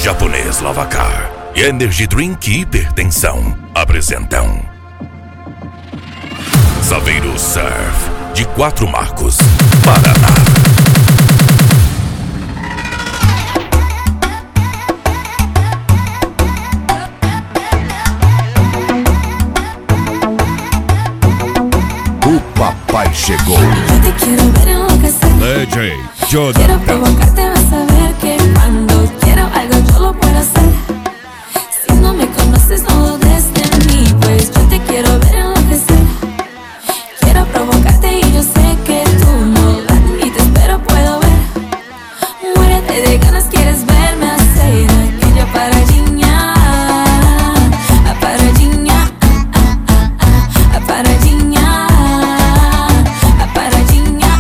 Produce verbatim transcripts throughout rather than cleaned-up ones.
Japonês Lavacar e Energy Drink Hipertensão apresentam Saveiro Surf de Quatro Marcos, Paraná. O papai chegou. Yo te quiero ver enloquecer. D J Quiero Jonathan. provocarte, vas a ver que cuando quiero algo yo lo puedo hacer. Si no me conoces, no dudes de mí, pues yo te quiero ver enloquecer. Quiero provocarte y yo sé que tú no vas ni te espero, puedo ver. Muérete de ganas, quieres verme hacer aquella paradinha, a paradinha, a, a, a, a paradinha, a paradinha.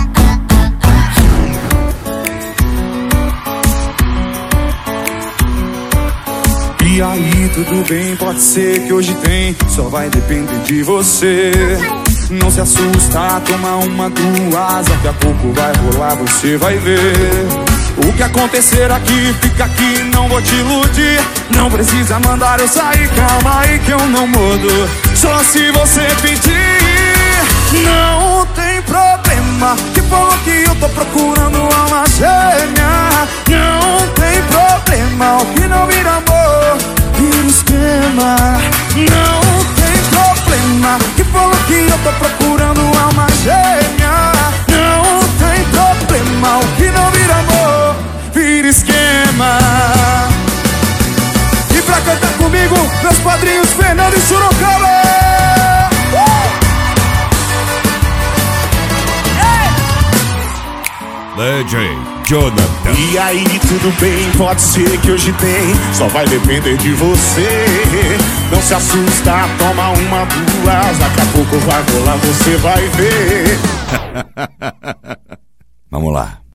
E aí, tudo bem? Pode ser que hoje tem, só vai depender de você. Não se assusta, toma uma, duas, daqui a pouco vai rolar, você vai ver. O que acontecer aqui, fica aqui, não vou te iludir. Não precisa mandar eu sair, calma aí que eu não mudo, só se você pedir. Não tem problema, que falou que eu tô procurando alma gêmea. Não tem problema, o que não vira amor, vira esquema. Não tem problema, que falou que eu tô procurando alma gêmea. Não tem problema, o que não vira amor, vira esquema. E pra cantar comigo, meus padrinhos Fernando e Sorocaba. D J Jonathan. E aí, tudo bem? Pode ser que hoje tem, só vai depender de você. Não se assusta, toma uma, duas, daqui a pouco vai rolar, você vai ver. Vamos lá.